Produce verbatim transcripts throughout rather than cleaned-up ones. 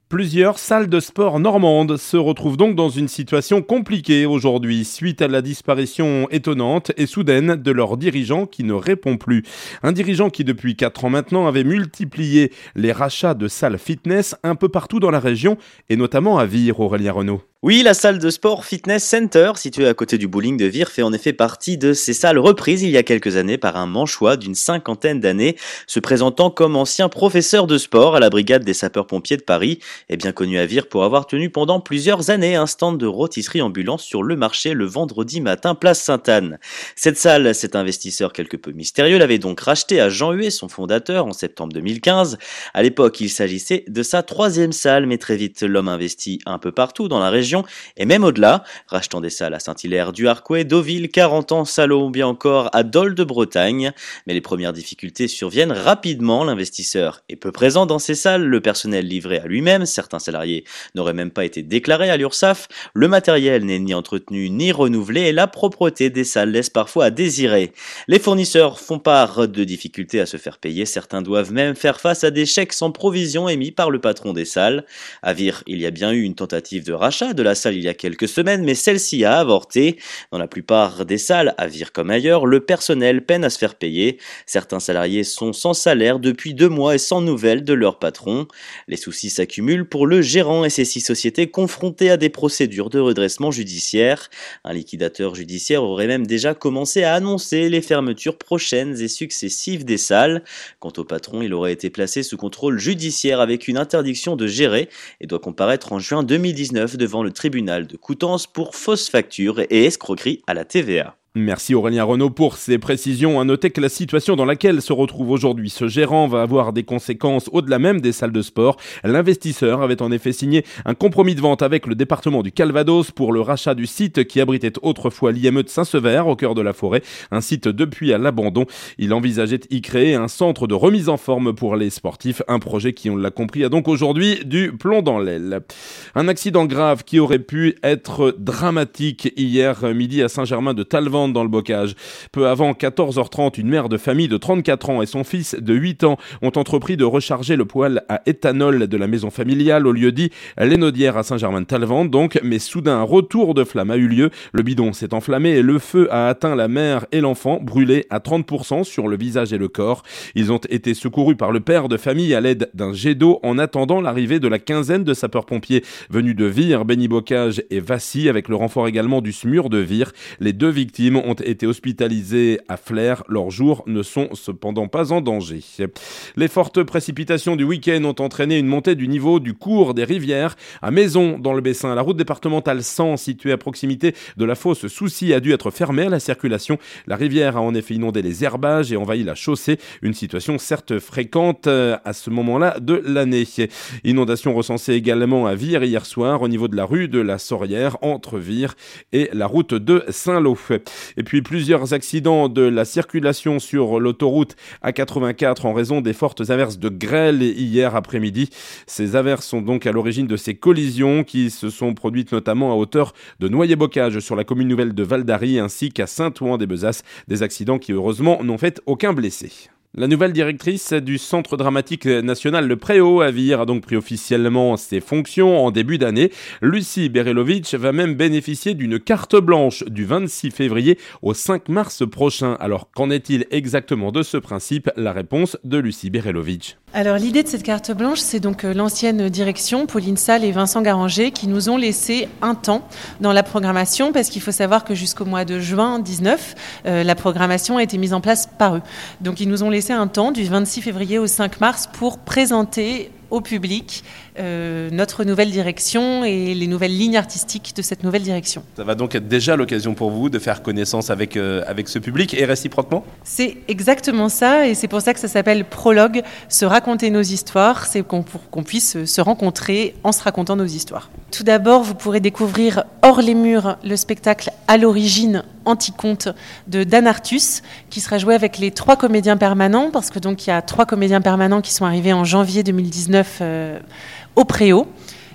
Plusieurs salles de sport normandes se retrouvent donc dans une situation compliquée aujourd'hui suite à la disparition étonnante et soudaine de leur dirigeant qui ne répond plus. Un dirigeant qui depuis quatre ans maintenant avait multiplié les rachats de salles fitness un peu partout dans la région et notamment à Vire, Aurélien Renaud. Oui, la salle de sport Fitness Center, située à côté du bowling de Vire, fait en effet partie de ces salles reprises il y a quelques années par un manchois d'une cinquantaine d'années, se présentant comme ancien professeur de sport à la brigade des sapeurs-pompiers de Paris, et bien connu à Vire pour avoir tenu pendant plusieurs années un stand de rôtisserie ambulante sur le marché le vendredi matin, place Sainte-Anne. Cette salle, cet investisseur quelque peu mystérieux, l'avait donc racheté à Jean Huet, son fondateur, en septembre deux mille quinze. À l'époque, il s'agissait de sa troisième salle, mais très vite, l'homme investit un peu partout dans la région, et même au-delà, rachetant des salles à Saint-Hilaire, du Harcouët, Deauville, Carentan, Salon ou bien encore à Dole de Bretagne. Mais les premières difficultés surviennent rapidement. L'investisseur est peu présent dans ces salles, le personnel livré à lui-même, certains salariés n'auraient même pas été déclarés à l'URSSAF, le matériel n'est ni entretenu ni renouvelé et la propreté des salles laisse parfois à désirer. Les fournisseurs font part de difficultés à se faire payer, certains doivent même faire face à des chèques sans provision émis par le patron des salles. À Vire, il y a bien eu une tentative de rachat de la salle il y a quelques semaines, mais celle-ci a avorté. Dans la plupart des salles, à Vire comme ailleurs, le personnel peine à se faire payer. Certains salariés sont sans salaire depuis deux mois et sans nouvelles de leur patron. Les soucis s'accumulent pour le gérant et ses six sociétés confrontées à des procédures de redressement judiciaire. Un liquidateur judiciaire aurait même déjà commencé à annoncer les fermetures prochaines et successives des salles. Quant au patron, il aurait été placé sous contrôle judiciaire avec une interdiction de gérer et doit comparaître en juin deux mille dix-neuf devant le tribunal de Coutances pour fausse facture et escroquerie à la T V A. Merci Aurélien Renaud pour ces précisions. À noter que la situation dans laquelle se retrouve aujourd'hui ce gérant va avoir des conséquences au-delà même des salles de sport. L'investisseur avait en effet signé un compromis de vente avec le département du Calvados pour le rachat du site qui abritait autrefois l'I M E de Saint-Sever au cœur de la forêt, un site depuis à l'abandon. Il envisageait y créer un centre de remise en forme pour les sportifs, un projet qui, on l'a compris, a donc aujourd'hui du plomb dans l'aile. Un accident grave qui aurait pu être dramatique hier midi à Saint-Germain de Talleyrand dans le Bocage. Peu avant quatorze heures trente, une mère de famille de trente-quatre ans et son fils de huit ans ont entrepris de recharger le poêle à éthanol de la maison familiale au lieu dit Lénaudière à Saint-Germain-de-Talleyrand donc, mais soudain un retour de flamme a eu lieu. Le bidon s'est enflammé et le feu a atteint la mère et l'enfant, brûlés à trente pour cent sur le visage et le corps. Ils ont été secourus par le père de famille à l'aide d'un jet d'eau en attendant l'arrivée de la quinzaine de sapeurs-pompiers venus de Vire, Béni-Bocage et Vassy avec le renfort également du S M U R de Vire. Les deux victimes ont été hospitalisés à Flers. Leurs jours ne sont cependant pas en danger. Les fortes précipitations du week-end ont entraîné une montée du niveau du cours des rivières. À Maison, dans le Bessin, la route départementale cent, située à proximité de la fosse Soucy, a dû être fermée à la circulation. La rivière a en effet inondé les herbages et envahi la chaussée. Une situation certes fréquente à ce moment-là de l'année. Inondation recensée également à Vire hier soir, au niveau de la rue de la Saurière, entre Vire et la route de Saint-Lô. Et puis plusieurs accidents de la circulation sur l'autoroute A quatre-vingt-quatre en raison des fortes averses de grêle hier après-midi. Ces averses sont donc à l'origine de ces collisions qui se sont produites notamment à hauteur de Noyer-Bocage sur la commune nouvelle de Val-d'Ary ainsi qu'à Saint-Ouen-des-Besasses. Des accidents qui heureusement n'ont fait aucun blessé. La nouvelle directrice du Centre dramatique national Le Préau à Vire a donc pris officiellement ses fonctions en début d'année. Lucie Berelovitch va même bénéficier d'une carte blanche du vingt-six février au cinq mars prochain. Alors qu'en est-il exactement de ce principe ? La réponse de Lucie Berelovitch. Alors l'idée de cette carte blanche, c'est donc l'ancienne direction, Pauline Salle et Vincent Garanger, qui nous ont laissé un temps dans la programmation, parce qu'il faut savoir que jusqu'au mois de juin dix-neuf, euh, la programmation a été mise en place par eux. Donc ils nous ont laissé un temps du vingt-six février au cinq mars pour présenter au public euh, notre nouvelle direction et les nouvelles lignes artistiques de cette nouvelle direction. Ça va donc être déjà l'occasion pour vous de faire connaissance avec, euh, avec ce public et réciproquement ? C'est exactement ça et c'est pour ça que ça s'appelle Prologue, se raconter nos histoires, c'est qu'on, pour qu'on puisse se rencontrer en se racontant nos histoires. Tout d'abord, vous pourrez découvrir Hors les murs, le spectacle à l'origine Anticonte de Dan Artus, qui sera joué avec les trois comédiens permanents, parce que donc il y a trois comédiens permanents qui sont arrivés en janvier deux mille dix-neuf euh, au Préau.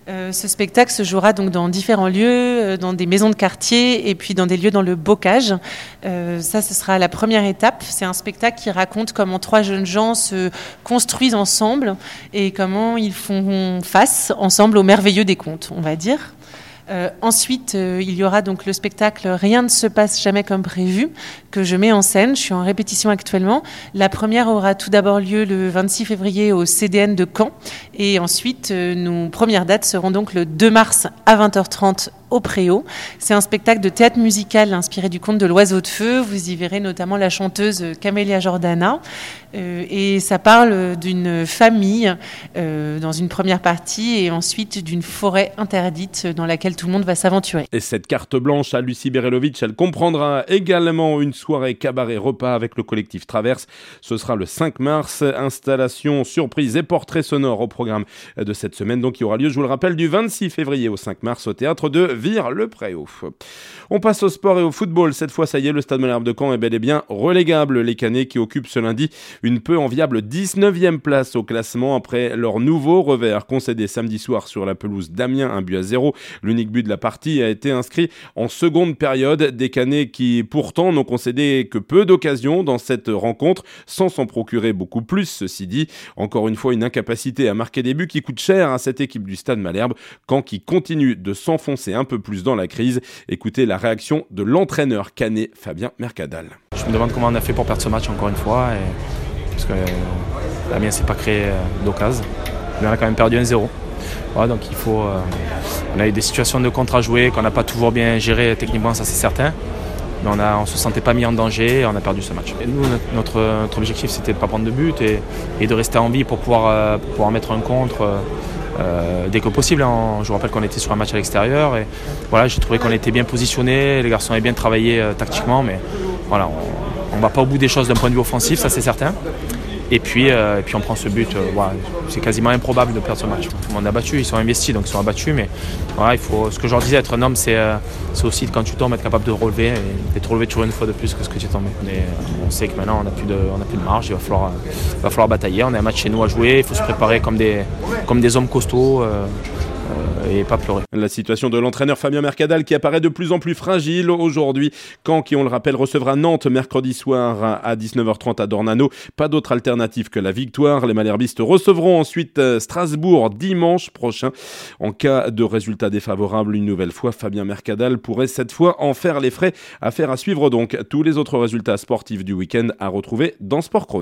Euh, ce spectacle se jouera donc dans différents lieux, dans des maisons de quartier et puis dans des lieux dans le bocage. Euh, ça, ce sera la première étape. C'est un spectacle qui raconte comment trois jeunes gens se construisent ensemble et comment ils font face ensemble au merveilleux des contes, on va dire. Euh, ensuite, euh, il y aura donc le spectacle Rien ne se passe jamais comme prévu, que je mets en scène. Je suis en répétition actuellement. La première aura tout d'abord lieu le vingt-six février au C D N de Caen. Et ensuite, euh, nos premières dates seront donc le deux mars à vingt heures trente au Préau. C'est un spectacle de théâtre musical inspiré du conte de l'Oiseau de Feu. Vous y verrez notamment la chanteuse Camélia Jordana. Euh, et ça parle d'une famille euh, dans une première partie et ensuite d'une forêt interdite dans laquelle tout le monde va s'aventurer. Et cette carte blanche à Lucie Berelovitch, elle comprendra également une soirée cabaret repas avec le collectif Traverse. Ce sera le cinq mars. Installation, surprise et portrait sonore au programme de cette semaine. Donc, qui aura lieu, je vous le rappelle, du vingt-six février au cinq mars au théâtre de Vire-le-Préau. On passe au sport et au football. Cette fois, ça y est, le Stade Malherbe de Caen est bel et bien relégable. Les Canets qui occupent ce lundi une peu enviable dix-neuvième place au classement après leur nouveau revers concédé samedi soir sur la pelouse d'Amiens, un but à zéro. L'unique but de la partie a été inscrit en seconde période. Des Canets qui pourtant n'ont concédé que peu d'occasions dans cette rencontre, sans s'en procurer beaucoup plus, ceci dit. Encore une fois, une incapacité à marquer des buts qui coûte cher à cette équipe du Stade Malherbe, Caen qui continue de s'enfoncer un peu plus dans la crise. Écoutez la réaction de l'entraîneur canet Fabien Mercadal. Je me demande comment on a fait pour perdre ce match encore une fois, et... parce que euh, Amiens ne s'est pas créé euh, d'occasion. Mais on a quand même perdu un zéro. Voilà, donc il faut, euh, on a eu des situations de contre à jouer qu'on n'a pas toujours bien gérées techniquement, ça c'est certain. Mais on ne on se sentait pas mis en danger et on a perdu ce match. Et nous, notre, notre objectif c'était de ne pas prendre de but et, et de rester en vie pour pouvoir, euh, pour pouvoir mettre un contre euh, euh, dès que possible. Hein. Je vous rappelle qu'on était sur un match à l'extérieur et voilà, j'ai trouvé qu'on était bien positionnés, les garçons avaient bien travaillé euh, tactiquement, mais voilà, on ne va pas au bout des choses d'un point de vue offensif, ça c'est certain. Et puis, euh, et puis on prend ce but, euh, voilà, c'est quasiment improbable de perdre ce match. Tout le monde a battu, ils sont investis, donc ils sont abattus. Mais voilà, il faut, ce que je leur disais, être un homme, c'est, euh, c'est aussi quand tu tombes, être capable de relever et, et te relever toujours une fois de plus que ce que tu es tombé. Mais on sait que maintenant on n'a plus de, on n'a plus de marge, il va falloir, il va falloir batailler. On a un match chez nous à jouer, il faut se préparer comme des, comme des hommes costauds. Euh, et pas pleurer. La situation de l'entraîneur Fabien Mercadal qui apparaît de plus en plus fragile aujourd'hui. Caen, qui on le rappelle, recevra Nantes mercredi soir à dix-neuf heures trente à Dornano. Pas d'autre alternative que la victoire. Les malherbistes recevront ensuite Strasbourg dimanche prochain. En cas de résultat défavorable, une nouvelle fois, Fabien Mercadal pourrait cette fois en faire les frais. Affaire à suivre donc. Tous les autres résultats sportifs du week-end à retrouver dans Sport Chrono.